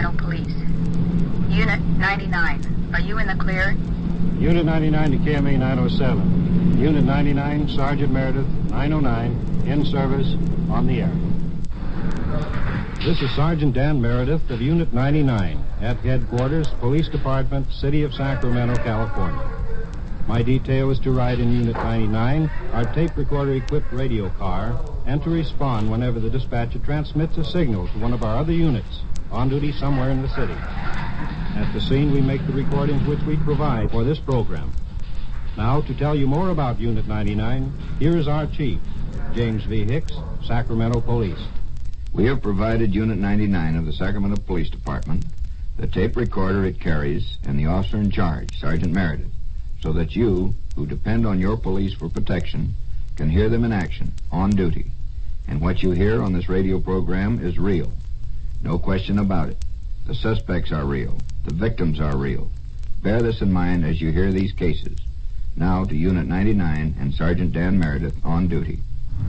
Sacramento Police. Unit 99, are you in the clear? Unit 99 to KMA 907. Unit 99, Sergeant Meredith, 909, in service, on the air. This is Sergeant Dan Meredith of Unit 99 at Headquarters, Police Department, City of Sacramento, California. My detail is to ride in Unit 99, our tape recorder-equipped radio car, and to respond whenever the dispatcher transmits a signal to one of our other units on duty somewhere in the city. At the scene, we make the recordings which we provide for this program. Now, to tell you more about Unit 99, here is our chief, James V. Hicks, Sacramento Police. We have provided Unit 99 of the Sacramento Police Department, the tape recorder it carries, and the officer in charge, Sergeant Meredith, so that you, who depend on your police for protection, can hear them in action, on duty. And what you hear on this radio program is real. No question about it. The suspects are real. The victims are real. Bear this in mind as you hear these cases. Now to Unit 99 and Sergeant Dan Meredith on duty.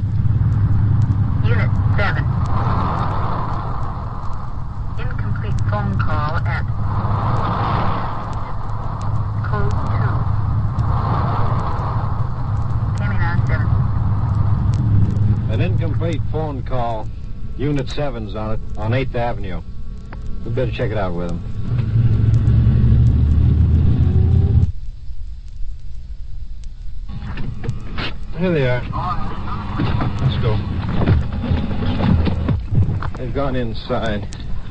Unit 7. Incomplete phone call at code 2. KMA 97. An incomplete phone call. Unit 7's on it, on 8th Avenue. We better check it out with him. Here they are. Let's go. They've gone inside.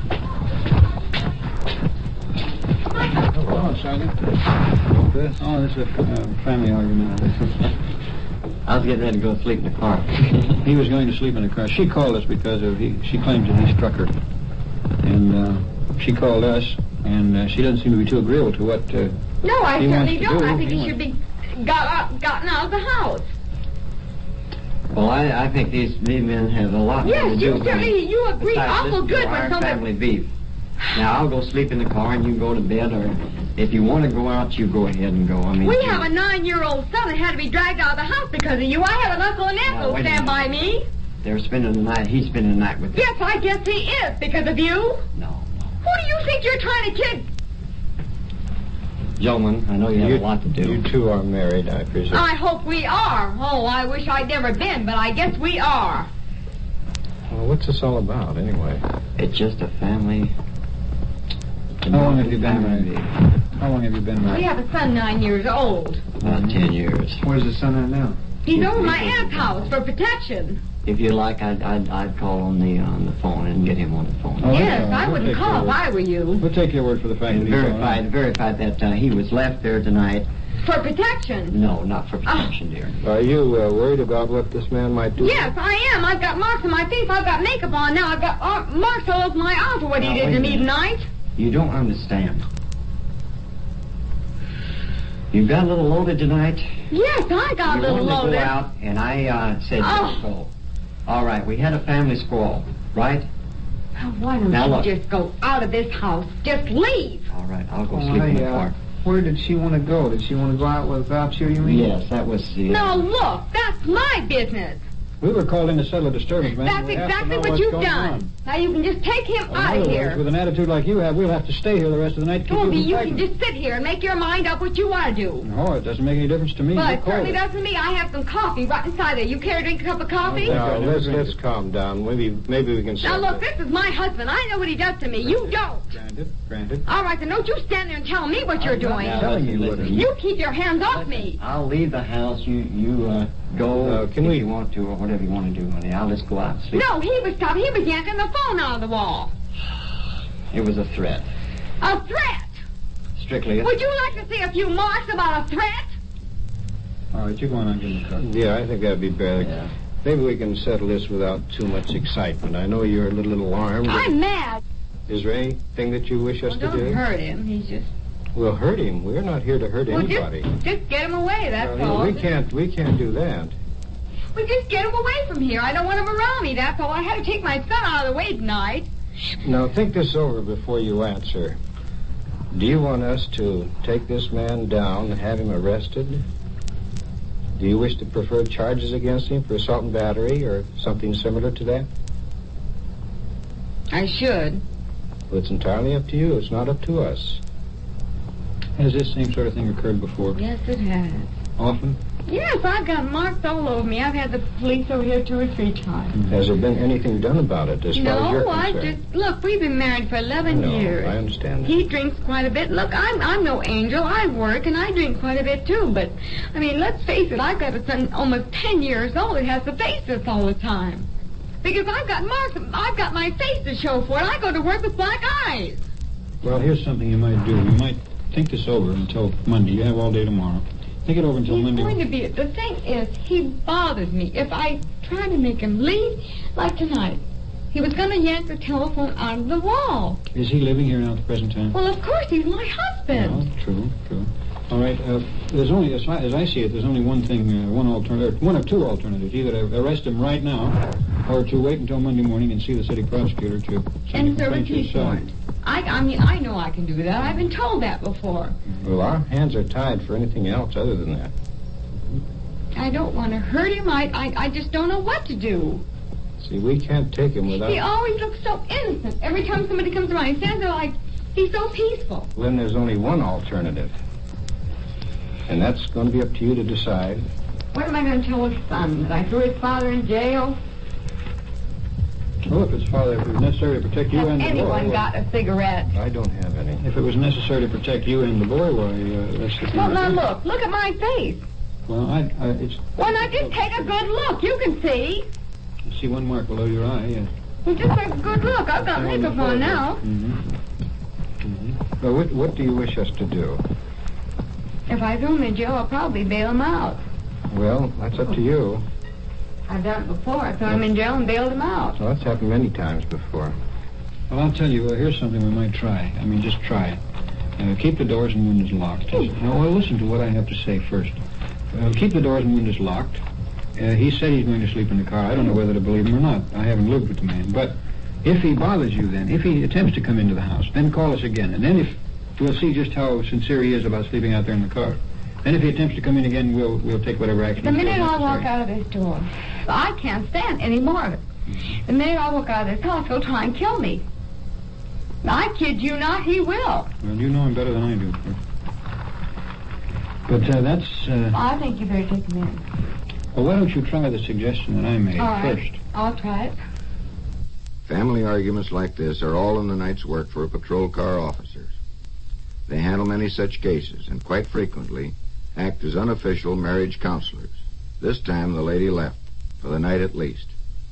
Hello, Sergeant. What's this? Oh, this is a family argument. I was getting ready to go to sleep in the car. He was going to sleep in the car. She called us because she claims that he struck her. And she called us, and she doesn't seem to be too agreeable to what No, I he certainly wants to don't. do. I think he should be gotten out of the house. Well, I think these men have a lot Yes, to do you with certainly, me. you agree Besides, awful this is good our when somebody... family beef. Now, I'll go sleep in the car and you go to bed, or if you want to go out, you go ahead and go. I mean, We have a 9-year-old son that had to be dragged out of the house because of you. I have an uncle and aunt Now, who'll wait a stand by minute. me. They're spending the night. He's spending the night with them. Yes, I guess he is because of you. No. Who do you think you're trying to kid? Gentlemen, I know you have a lot to do. You two are married, I presume. I hope we are. Oh, I wish I'd never been, but I guess we are. Well, what's this all about, anyway? It's just a family. How long have you been married? How long have you been We married? have a son 9 years old. About 10 years. Where's the son at now? He's over my aunt's house for protection. If you like, I'd call on the phone and get him on the phone. Oh, Yes, yeah, I we'll wouldn't take call care if of I were you. We'll take your word for the fact And that he's all right. verify that he was left there tonight. For protection. No, not for protection, dear. Are you worried about what this man might do? Yes, I am. I've got marks on my face. I've got makeup on now. I've got marks all over my arms for what he Now, did wait to a me minute. tonight. You don't understand. You got a little loaded tonight. Yes, I got a little You wanted to loaded. go out, and I said, Oh. just go. All right, we had a family squall, right? Oh, why don't Now, you look. just go out of this house? Just leave. All right, I'll go sleep in the car. Where did she want to go? Did she want to go out without you, you mean? Yes, that was the... Now, look, that's my business. We were called in to settle a disturbance, man. That's We have to exactly know what what's you've going done. on. Now, you can just take him In out other of words, here. with an attitude like you have, we'll have to stay here the rest of the night to keep Well, you you from can just sit here and make your mind up what you want to do. No, it doesn't make any difference to me. Well, You it called certainly us. does to me. I have some coffee right inside there. You care to drink a cup of coffee? Okay. Now, I never drink let's it. calm down. Maybe we can... Now, settle look, it. this is my husband. I know what he does to me. You don't. Granted. All right, then don't you stand there and tell me what you're doing. Now, telling you listen, what You keep your hands off me. I'll leave the house. You go Can if we- you want to, or whatever you want to do, honey. I'll just go out and sleep. No, he was yanking the phone out of the wall. It was a threat. A threat. Strictly a Would you like to see a few marks about a threat? All right, you're going on getting the car. Yeah, I think that'd be better. Yeah. Maybe we can settle this without too much excitement. I know you're a little alarmed. I'm mad. Is there anything that you wish us Well, to don't do? hurt him. He's just... We'll hurt him. We're not here to hurt Well, anybody. just get him away, that's No, all. we can't do that. Well, just get him away from here. I don't want him around me, that's all. I had to take my son out of the way tonight. Now, think this over before you answer. Do you want us to take this man down and have him arrested? Do you wish to prefer charges against him for assault and battery or something similar to that? I should. Well, it's entirely up to you. It's not up to us. Has this same sort of thing occurred before? Yes, it has. Often? Yes, I've got marks all over me. I've had the police over here 2 or 3 times. Has there been anything done about it as far as you're No, I concerned? just... Look, we've been married for 11 years. I understand that. He drinks quite a bit. Look, I'm no angel. I work, and I drink quite a bit, too. But, I mean, let's face it, I've got a son almost 10 years old that has to face this all the time. Because I've got marks. I've got my face to show for it. I go to work with black eyes. Well, here's something you might do. You might think this over until Monday. You have all day tomorrow. Think it over until He's Monday. going to be... The thing is, he bothers me. If I try to make him leave, like tonight, he was going to yank the telephone out of the wall. Is he living here now at the present time? Well, of course, he's my husband. Well, true. All right, there's only, as I see it, there's only one thing, one alternative, one of 2 alternatives. Either to arrest him right now, or to wait until Monday morning and see the city prosecutor to send And a serve a complaint peace yourself. warrant. I mean, I know I can do that. I've been told that before. Well, our hands are tied for anything else other than that. I don't want to hurt him. I just don't know what to do. See, we can't take him without... He always looks so innocent. Every time somebody comes around, he stands there like he's so peaceful. Well, then there's only one alternative. And that's going to be up to you to decide. What am I going to tell his son? That I threw his father in jail? Well, if it's necessary to protect you Has and the boy... anyone got a cigarette? I don't have any. If it was necessary to protect you and the boy, why, that's the thing. Well, now look at my face. Well, it's... Well, now just take a good look. You can see. I see one mark below your eye, yes. Well, just take a good look. I've got makeup on now. Well, what do you wish us to do? If I threw him in jail, I'll probably bail him out. Well, that's up to you. I've done it before. I threw him in jail and bailed him out. Well, that's happened many times before. Well, I'll tell you, here's something we might try. I mean, just try it. Keep the doors and windows locked. No, well, listen to what I have to say first. Keep the doors and windows locked. He said he's going to sleep in the car. I don't know whether to believe him or not. I haven't lived with the man. But if he bothers you then, if he attempts to come into the house, then call us again. And then if we'll see just how sincere he is about sleeping out there in the car. Then if he attempts to come in again, we'll take whatever action. The we feel minute I necessary. walk out of this door, I can't stand any more of it. The minute I walk out of this house, he'll try and kill me. I kid you not, he will. Well, you know him better than I do. But that's... I think you better take him in. Well, why don't you try the suggestion that I made All right. first? I'll try it. Family arguments like this are all in the night's work for patrol car officers. They handle many such cases and quite frequently act as unofficial marriage counselors. This time the lady left, for the night at least.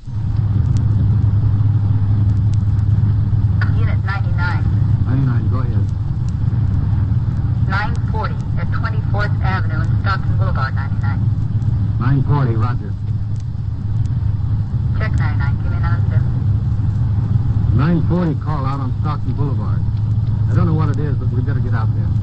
Unit 99. 99, go ahead. 940 at 24th Avenue and Stockton Boulevard, 99. 940, roger. Check 99. Give me another step. 940 call out on Stockton Boulevard. I don't know what it is, but we better get out there.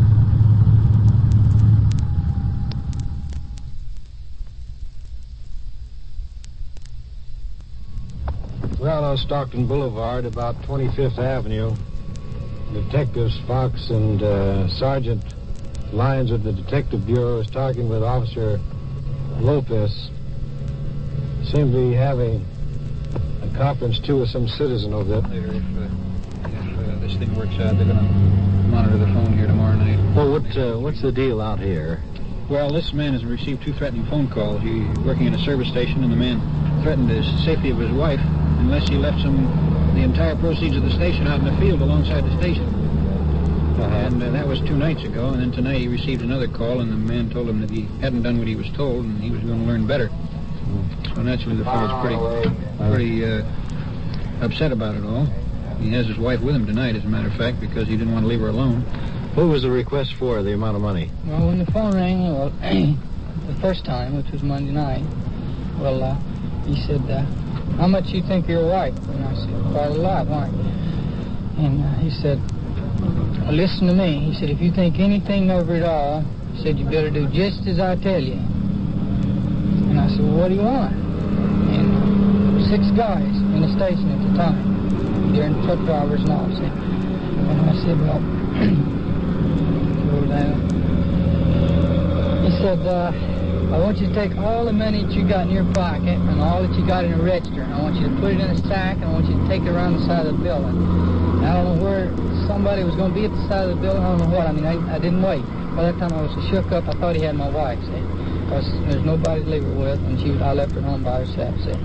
We're out on Stockton Boulevard, about 25th Avenue. Detectives Fox and Sergeant Lyons of the Detective Bureau is talking with Officer Lopez. Seem to be having a conference, too, with some citizen over there. Later, if this thing works out, they're going to monitor the phone here tomorrow night. Well, what's the deal out here? Well, this man has received 2 threatening phone calls. He's working in a service station, and the man threatened the safety of his wife unless he left the entire proceeds of the station out in the field alongside the station. And that was 2 nights ago, and then tonight he received another call, and the man told him that he hadn't done what he was told, and he was going to learn better. So naturally the fellow's pretty upset about it all. He has his wife with him tonight, as a matter of fact, because he didn't want to leave her alone. What was the request for, the amount of money? Well, when the phone rang, the first time, which was Monday night, he said, how much you think of your wife? And I said, quite a lot, why? And he said, listen to me. He said, if you think anything over it all, he said, you better do just as I tell you. And I said, well, what do you want? And 6 guys in the station at the time, during truck drivers and all. And I said, well, he said, I want you to take all the money that you got in your pocket and all that you got in a register, and I want you to put it in a sack, and I want you to take it around the side of the building. And I don't know where somebody was going to be at the side of the building. I don't know what. I mean, I didn't wait. By that time, I was so shook up, I thought he had my wife, see, because there's nobody to leave her with, and I left her home by herself, see.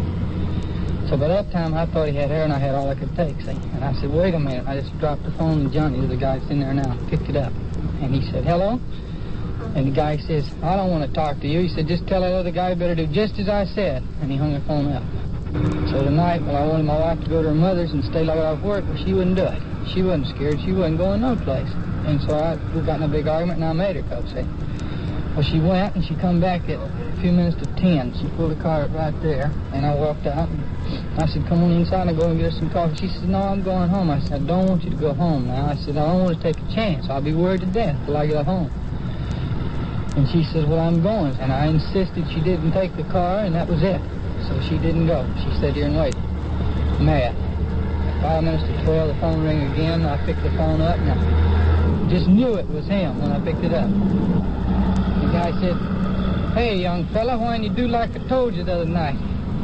So by that time, I thought he had her, and I had all I could take, see. And I said, wait a minute. I just dropped the phone, and Johnny, the guy that's in there now, picked it up. And he said, hello? And the guy says, I don't want to talk to you. He said, just tell that other guy better do just as I said. And he hung the phone up. So tonight, I wanted my wife to go to her mother's and stay like off work, but she wouldn't do it. She wasn't scared. She wasn't going no place. And so we got in a big argument, and I made her go, see. Well, she went, and she come back at a few minutes to 10. She pulled the car up right there, and I walked out. And I said, come on inside and go and get her some coffee. She said, no, I'm going home. I said, I don't want you to go home now. I said, I don't want to take a chance. I'll be worried to death till I get home. And she said, well, I'm going. And I insisted she didn't take the car, and that was it. So she didn't go. She sat here and waited. Mad. 5 minutes to 12, the phone rang again. I picked the phone up, and I just knew it was him when I picked it up. The guy said, hey, young fella, why didn't you do like I told you the other night?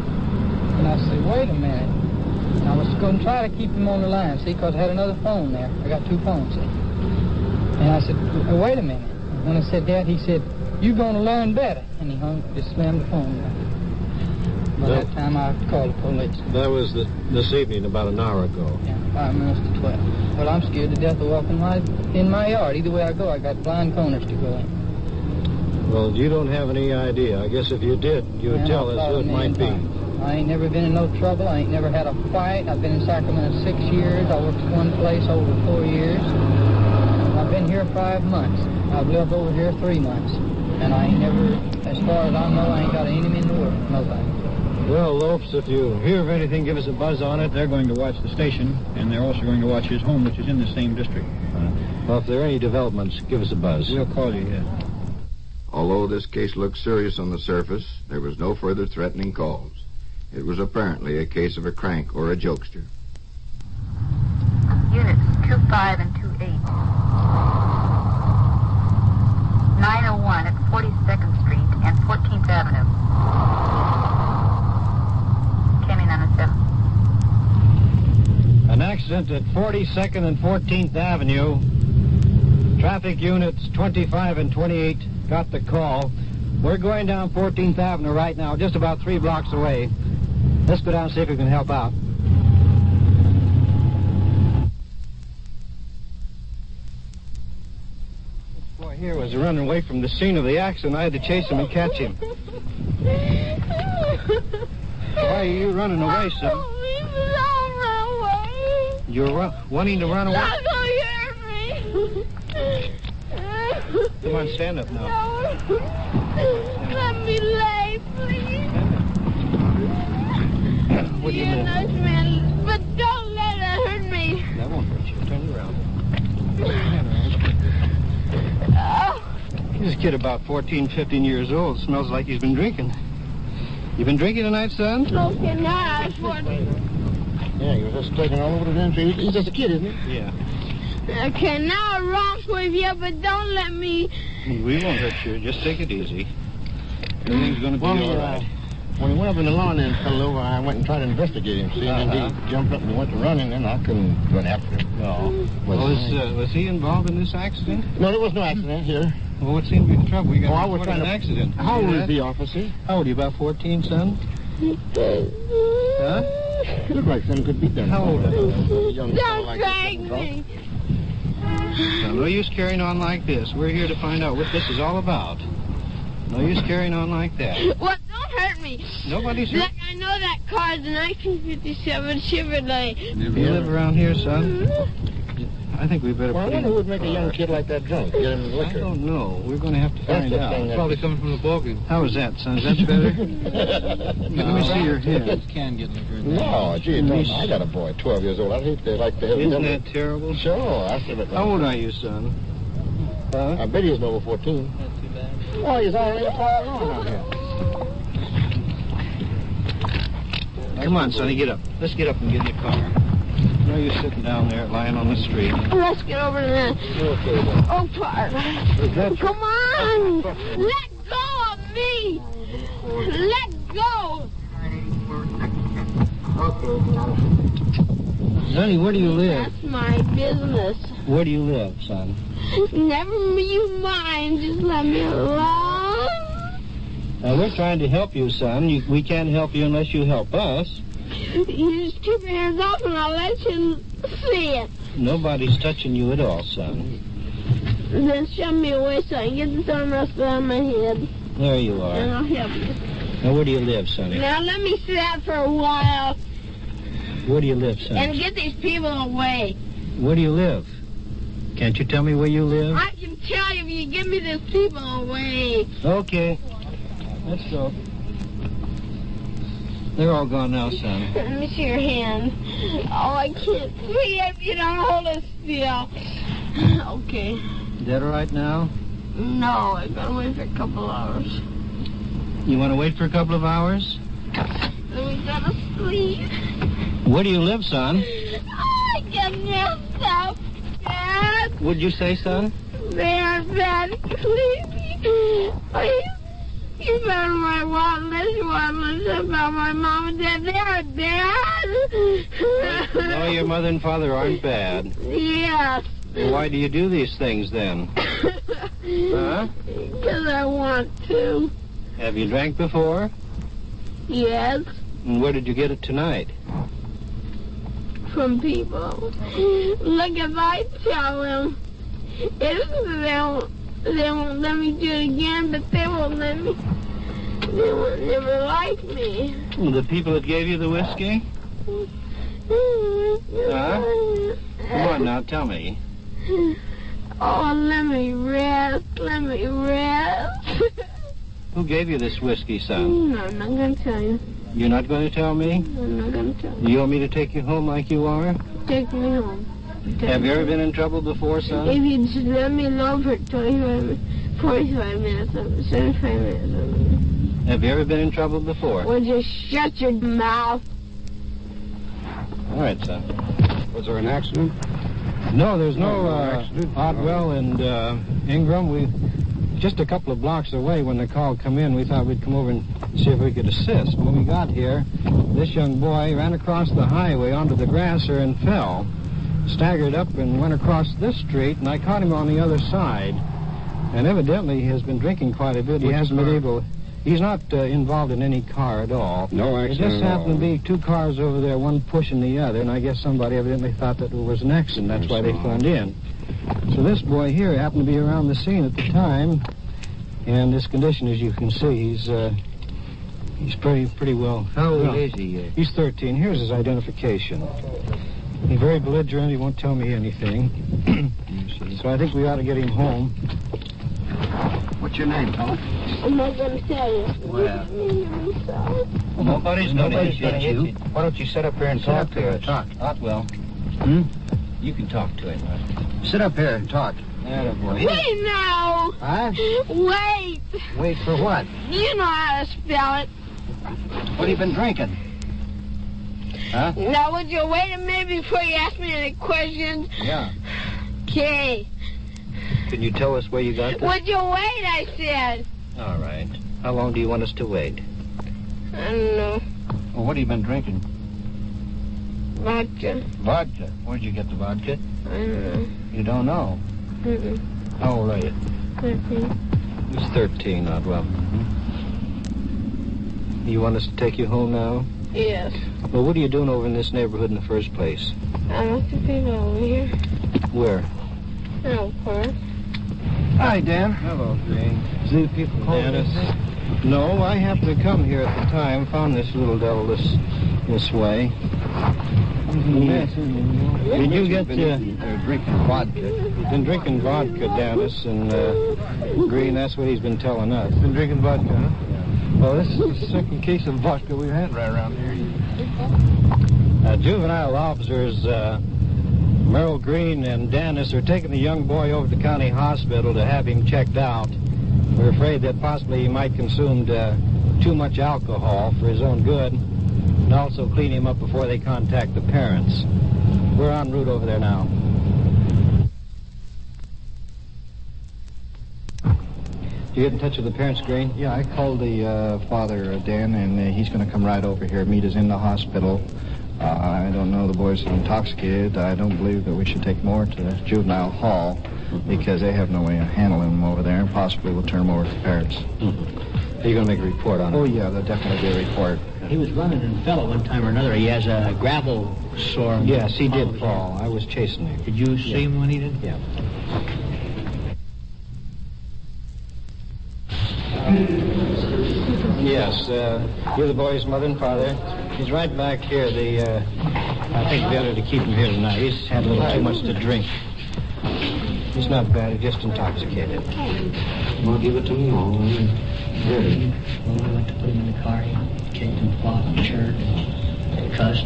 And I said, wait a minute. And I was going to try to keep him on the line, see, because I had another phone there. I got 2 phones, see. And I said, wait a minute. When I said that, he said, you're going to learn better. And he just slammed the phone down. By that time, I called the police. That was this evening, about an hour ago. Yeah, 5 minutes to 12. Well, I'm scared to death of walking in my yard. Either way I go, I got blind corners to go in. Well, you don't have any idea. I guess if you did, you would tell us who it might be. I ain't never been in no trouble. I ain't never had a fight. I've been in Sacramento 6 years. I worked one place over 4 years. I've been here 5 months. I've lived over here 3 months. And I ain't never, as far as I know, I ain't got an enemy in the world. Nobody. Well, Lopes, if you hear of anything, give us a buzz on it. They're going to watch the station, and they're also going to watch his home, which is in the same district. Well, if there are any developments, give us a buzz. We'll call you, yeah. Although this case looked serious on the surface, there was no further threatening calls. It was apparently a case of a crank or a jokester. Units 25 and 28. 901 at 42nd Street and 14th Avenue. An accident at 42nd and 14th Avenue. Traffic units 25 and 28 got the call. We're going down 14th Avenue right now, just about 3 blocks away. Let's go down and see if we can help out. This boy here was running away from the scene of the accident. I had to chase him and catch him. Why are you running away, son? You're wanting to run away? Come on, stand up now. No. Let me lay, please. What do you mean? Nice man, but don't let it hurt me. That won't hurt you. Turn around. This kid about 14, 15 years old. Smells like he's been drinking. You been drinking tonight, son? No, cannot. Yeah, he was just taking all over the country. He's just a kid, isn't he? Yeah. I cannot romp with you, but don't let me. We won't hurt you. Just take it easy. Everything's going to be all right. When he went up in the lawn and fell over, I went and tried to investigate him. See, and then he jumped up and went to running, and I couldn't run after him. No. Was he involved in this accident? No, there was no accident here. Well, what seemed to be the trouble? We got I was trying an accident. How old is the officer? How old are you? About 14, son? Huh? Look like son could beat them. How old are you? Young Don't drag me. So no use carrying on like this. We're here to find out what this is all about. No use carrying on like that. Well, don't hurt me. Nobody's hurt. Look, I know that car's a 1957 Chevrolet. You live around here, son? I think we better Well, I put wonder him who would make a young kid like that drunk. Get him I liquor. don't know. We're going to have to That's find the out. thing. Probably coming from the ballgame. How is that, son? Is that better? Let me see your head. Can get liquor. No, gee, don't. I got a boy, 12 years old. I'd hate to like to have Isn't him. that terrible? Sure, I said it. How old are you, son? Huh? I bet he was over 14. Not too bad. Oh, he's already a fire around out here. Come on, sonny, get up. Let's get up and get in the car. No use sitting down there lying on the street. Let's get over to that. Okay, then. Oh, Park. Come on. Let go of me. Sonny, where do you live? That's my business. Where do you live, son? Never you mind. Just let me alone. We're trying to help you, son. We can't help you unless you help us. You just keep your hands off and I'll let you see it. Nobody's touching you at all, son. Then show me a way so I can get this arm wrestle out of my head. There you And are. I'll help you. Now, where do you live, Sonny? Now let me sit out for a while Where do you live, and son? get these people away. Where do you live? Can't you tell me where you live? I can tell you if you give me these people away. Okay. Let's go. They're all gone now, son. Let me see your hand. Oh, I can't see if you don't hold it still. Okay. Is that all right now? No, I gotta wait for a couple hours. You want to wait for a couple of hours? Then we gotta sleep. Where do you live, son? I get messed up, Dad. What'd you say, son? They're bad, please. Please. You better my wallet unless you want to listen about my mom and dad. They're bad. No, your mother and father aren't bad. Yes. Well, why do you do these things then? Huh? Because I want to. Have you drank before? Yes. And where did you get it tonight? From people. Look, if I tell them, they won't let me do it again, but they won't let me. They won't never like me. The people that gave you the whiskey? Huh? Come on now, tell me. Oh, let me rest. Let me rest. Who gave you this whiskey, son? No, I'm not going to tell you. You're not going to tell me? I'm not going to tell you. You want me to take you home like you are? Take me home. Have you ever been in trouble before, son? If you just let me alone for 45 minutes, 75 minutes. Have you ever been in trouble before? Well, just shut your mouth. All right, son. Was there an accident? No, there's no accident. Otwell and Ingram. We just a couple of blocks away. When the call come in, we thought we'd come over and see if we could assist. When we got here, this young boy ran across the highway onto the grasser and fell. Staggered up and went across this street, and I caught him on the other side. And evidently he has been drinking quite a bit. He hasn't been able... He's not involved in any car at all. No It accident just at happened all. to be two cars over there, one pushing the other, and I guess somebody evidently thought that it was an accident. That's why they phoned in. So this boy here happened to be around the scene at the time, and his condition, as you can see, he's pretty well. How old is he? He's 13. Here's his identification. He's very belligerent. He won't tell me anything. So I think we ought to get him home. What's your name, fella? I'm not going to tell you. Well. Nobody's going to hit you. Why don't you sit up here and talk to us? Otwell. You can talk to him. Sit up here and talk. Attaboy. Wait now. Huh? Wait. Wait for what? You know how to spell it. What have you been drinking? Huh? Now, would you wait a minute before you ask me any questions? Yeah. Okay. Can you tell us where you got this? Would you wait, I said. All right. How long do you want us to wait? I don't know. Well, what have you been drinking? Vodka. Vodka. Where'd you get the vodka? I don't know. You don't know. Mm-mm. How old are you? 13. He's 13, Otwell. You want us to take you home now? Yes. Well, what are you doing over in this neighborhood in the first place? I want the people over here. Where? No, Cora. Hi, Dan. Hello, Green. See the people calling Dennis. No, I happened to come here at the time, found this little devil this way. Did you get drinking vodka? been drinking vodka, Dennis, and Green? That's what he's been telling us. Been drinking vodka, huh? Well, this is the second case of vodka we've had right around here. Juvenile officers Merrill Green and Dennis are taking the young boy over to the county hospital to have him checked out. We're afraid that possibly he might consumed too much alcohol for his own good, and also clean him up before they contact the parents. We're en route over there now. Did you get in touch with the parents, Green? Yeah, I called the father, Dan, and he's going to come right over here. Meet us in the hospital. I don't know. The boy's intoxicated. I don't believe that we should take more to the juvenile hall because they have no way of handling him over there, and possibly we'll turn him over to the parents. Are you going to make a report on it? Oh, yeah, there'll definitely be a report. He was running and fell at one time or another. He has a gravel sore. Yes, he did fall. I was chasing him. Did you see him when he did? Yeah. Yes, you're the boy's mother and father. He's right back here. I think better to keep him here tonight. He's had a little too much to drink. He's not bad. He's just intoxicated. Well, give it to me all. Ready. When we went to put him in the car, he kicked and fought and chirped and cussed.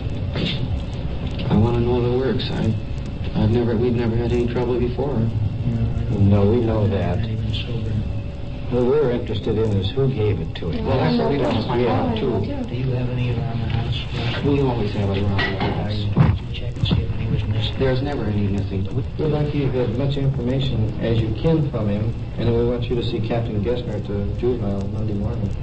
I want to know the works. We've never had any trouble before. No, we know that. Not even sober. What we're interested in is who gave it to him. Well, that's what we want to find out, too. Do you have any around the house? We always have it around the house. Did you check and see if any was missing? There's never any missing. We'd like you to get as much information as you can from him, and then we want you to see Captain Gessner at the juvenile Monday morning.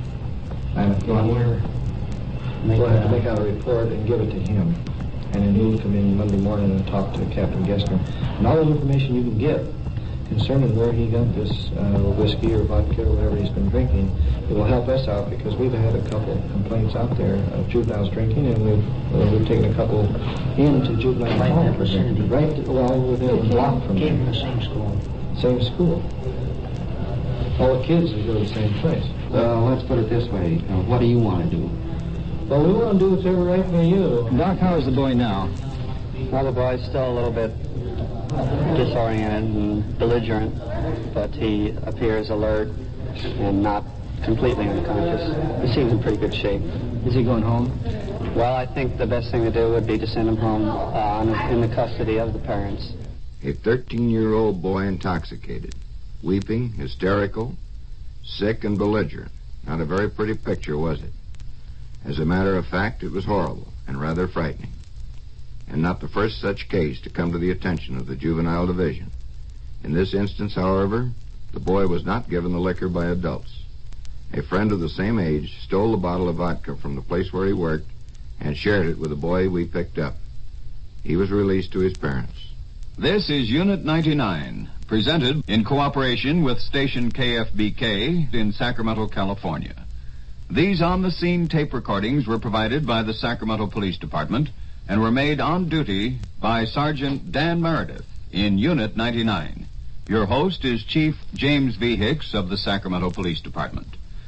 We'll have to make out a report and give it to him. And then he'll come in Monday morning and talk to Captain Gessner. And all the information you can get concerning where he got this whiskey or vodka or whatever he's been drinking, it will help us out because we've had a couple complaints out there of juveniles drinking, and we've taken a couple into juvenile hall for drinking. Right, well, within a block from Came from there. the same school. Same school. All the kids go to the same place. Well, let's put it this way. What do you want to do? Well, we want to do whatever right for you. Doc, how is the boy now? Well, the boy's still a little bit disoriented and belligerent, but he appears alert and not completely unconscious. He seems in pretty good shape. Is he going home? Well, I think the best thing to do would be to send him home in the custody of the parents. A 13-year-old boy intoxicated, weeping, hysterical, sick, and belligerent. Not a very pretty picture, was it? As a matter of fact, it was horrible and rather frightening. And not the first such case to come to the attention of the Juvenile Division. In this instance, however, the boy was not given the liquor by adults. A friend of the same age stole a bottle of vodka from the place where he worked and shared it with a boy we picked up. He was released to his parents. This is Unit 99, presented in cooperation with station KFBK in Sacramento, California. These on-the-scene tape recordings were provided by the Sacramento Police Department and were made on duty by Sergeant Dan Meredith in Unit 99. Your host is Chief James V. Hicks of the Sacramento Police Department.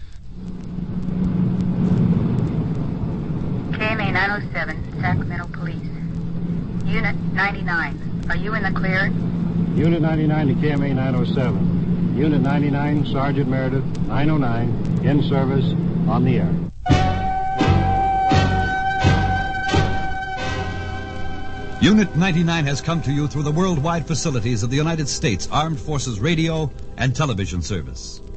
KMA 907, Sacramento Police. Unit 99, are you in the clear? Unit 99 to KMA 907. Unit 99, Sergeant Meredith, 909, in service, on the air. Unit 99 has come to you through the worldwide facilities of the United States Armed Forces Radio and Television Service.